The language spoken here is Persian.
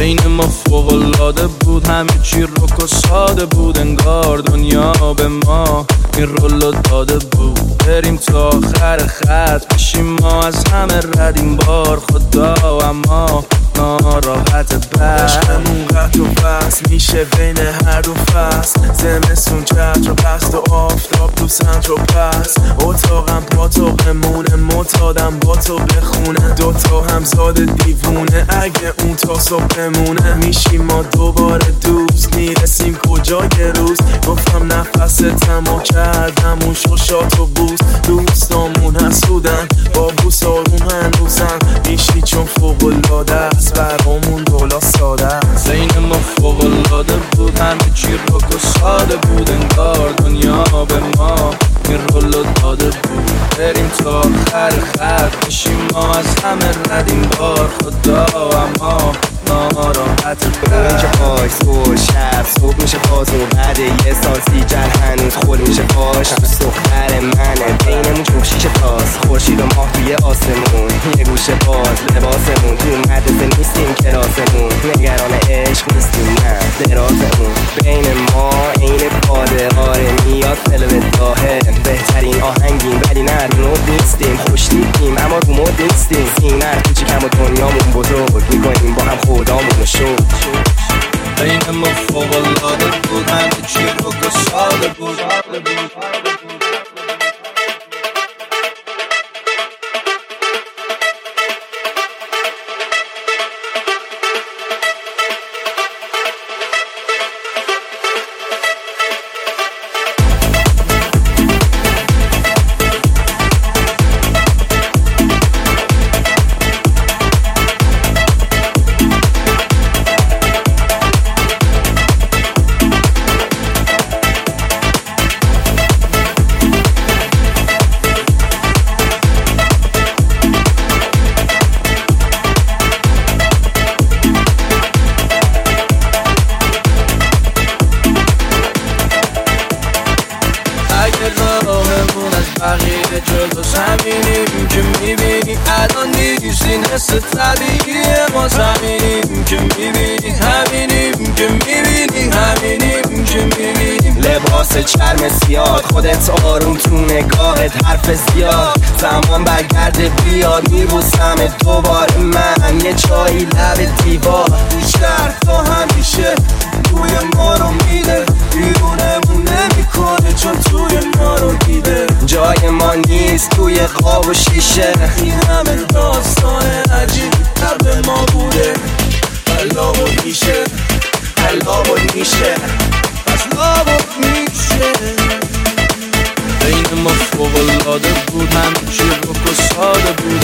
بین ما فوق‌العاده بود، همه چی رک و ساده بود، انگار دنیا به ما این رولو داده بود. بریم تا آخر خط بشیم ما از همه ردیم بار خدا، اما ناراحت عشقمون قطع و بس میشه بین هر دو فصل، زمستون چتر و پست و آفتاب تو سنتر و پس. اتاقم پاتاقمونه، معتادم با تو بخونه، دوتا همزاد دیوونه، اگه اون تا صبح بمونه. میشیم ما دوباره دوست، میرسیم کجا یه روز. گفتم نفس تمو کردم اون شوشات و بوس، دوستامون حسودن با بوس آروم هنوزن. میشی چون فوق‌العاده است، برامون دولا ساده است. بین ما فوق‌العاده بود، همه چی رک و ساده بود، انگار دنیا به ما این رولو داده بود. بریم تا آخر خط بشیم ما از همه ردیم بار خدا، اما ناراحت اینجا پاک صبح شب صبح میشه بازمون، بعد یه سال سیجل هنوز خول میشه پاش. دوست دختر منه بینمون چوب شیشه تاست، خورشید و ماه توی آسمون، یه گوشه باز لباسمون، تو مدرسه نیستیم کلاسمون، نگران عشق نیستیم نه درازمون. بین ما این پاده آره میاد فلوت داهه، بهترین آهنگیم ولی نه رو نوت نیستیم، خوش نیستیم اما رو مود نیستیم. سینر کوچیکم و دنیامون بزرگ میکنیم با هم خدامونو شد. بین ما فوق‌العاده بود، همه چی رک و ساده بود. راهمون از بقیه جلوس همینیم که میبینی، الان نیستین حس طبیعی ما، زمینیم که میبینی، همینیم که میبینی، همینیم که میبینیم. لباس چرم سیاه خودت آروم تو نگاهت حرف زیاد، زمان برگرده بیاد میبوسم دوباره من، یه چایی لب دیوار بیشتر تا همیشه توی ما رو میده، بیرونمون نمیکنه چون توی ما رو دیده. جای ما نیست توی قاب و شیشه، این همه داستان عجیب قبل ما بوده، حلا و میشه حلا و میشه حلا و میشه. بین ما فوق‌العاده بود، همه چی رک و ساده بود،